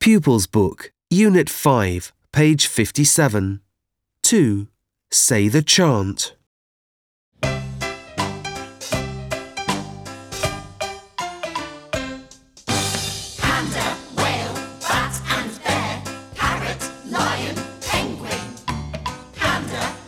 Pupils Book, Unit 5, page 57. 2. Say the chant. Panda, whale, bat and bear, parrot, lion, penguin. Panda,